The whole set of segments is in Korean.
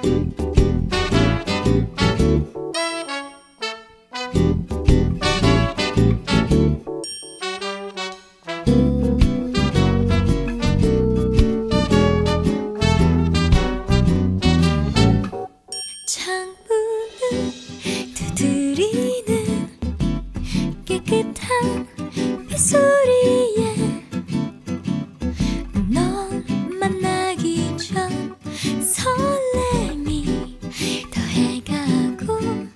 창문을 두드리는 깨끗한 빗소리에 넌 만나기 전 설렘이 더해가고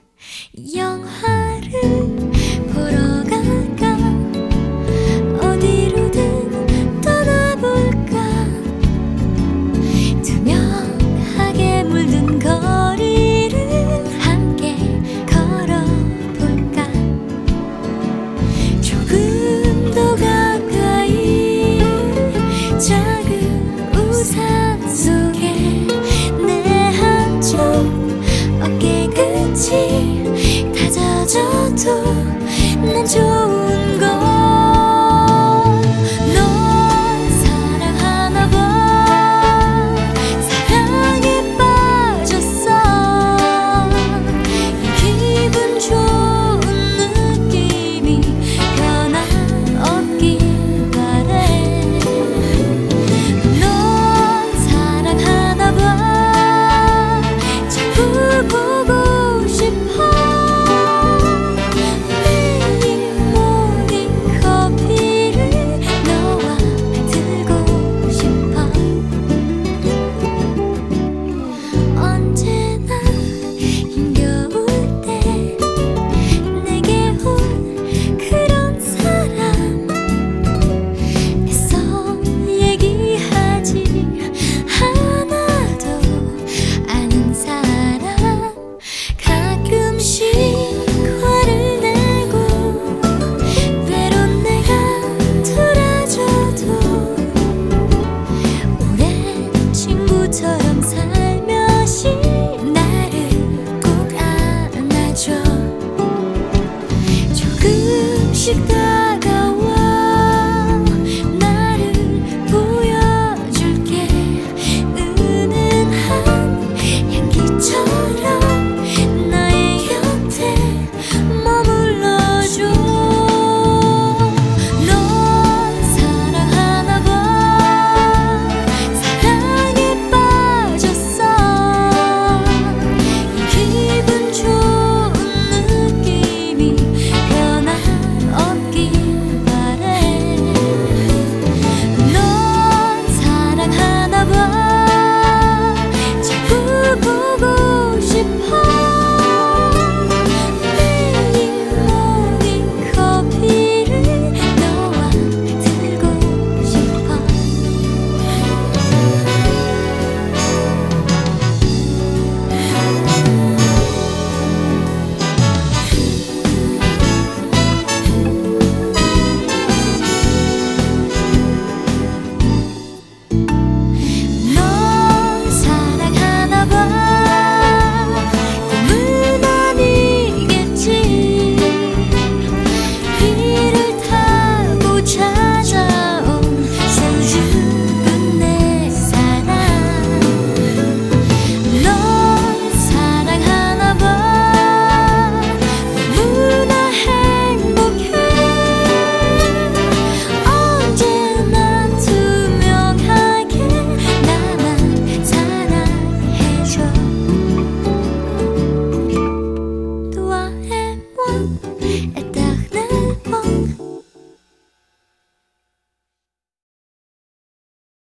영화를 보러 갈까 어디로든 떠나볼까 투명하게 물든 거리를 함께 걸어볼까 조금 더 가까이 작은 우산 속에 내 한쪽 어깨 끝이 다 젖어도 난 좋은 걸 널 사랑하나 봐 사랑에 빠졌어 이 기분 좋은 느낌이 변함없길 바래 널 사랑하나 봐 자꾸 보고 싶어 매일 모닝 커피를 너와 들고 싶어 언제나 힘겨울 때 내게 온 그런 사람 애써 얘기하지 않아도 아는 사람 가끔씩 화를 내고 때론 내가 돌아줘도 오랜 친구처럼 살며시 나를 꼭 안아줘 조금씩 다가와 나를 보여줄게 은은한 향기처럼 나의 곁에 머물러줘 널 사랑하나 봐 사랑에 빠졌어 이 기분 좋은 느낌이 변함없길 바래 널 사랑하나 봐 자꾸 보고 싶어 매일 모닝 커피를 너와 들고 싶어 널 사랑하나 봐 꿈은 아니겠지 비를 타고 찾아온 소중한 내 사랑 널 사랑하나 봐 너무나 행복해 언제나 투명하게 나만 사랑해줘 또 I am one